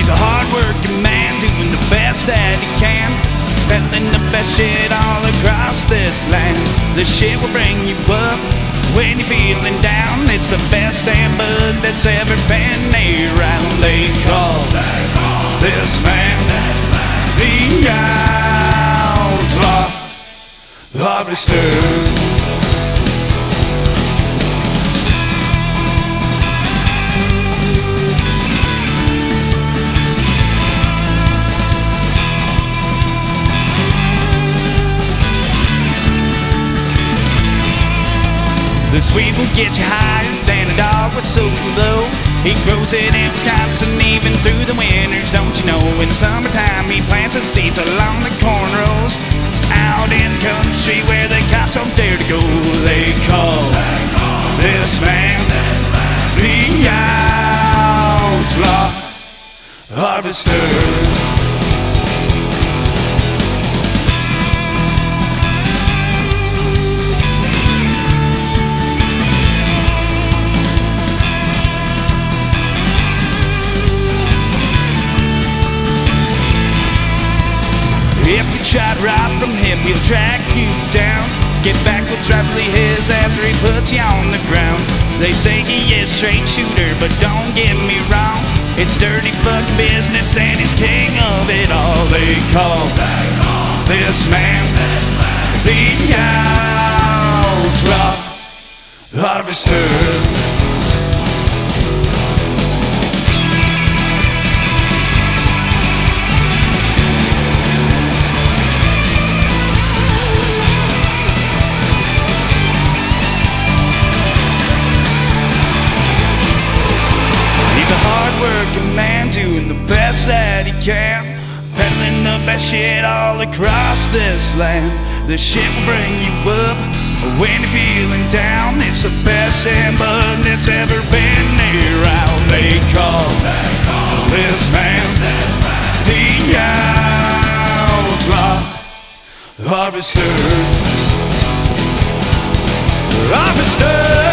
He's a hard-working man doing the best that he can, peddling the best shit all across this land. The shit will bring you up when you're feeling down. It's the best damn bud that's ever been around. They call this man the Outlaw Harvester. This weed will get you higher than a dog with so low. He grows it in Wisconsin even through the winters, don't you know? In the summertime he plants his seeds along the corn rows, out in the country where the cops don't dare to go. They call this man the Outlaw Harvester. If you try to rob from him, he'll track you down. Get back what's rightfully his after he puts you on the ground. They say he is a straight shooter, but don't get me wrong, it's dirty fuck business and he's king of it all. They call this man the Outlaw Harvester. He's a hard-working man doing the best that he can, peddling the best shit all across this land. The shit will bring you up when you're feeling down. It's the best damn bud that's ever been around. They call this man the Outlaw Harvester. Harvester.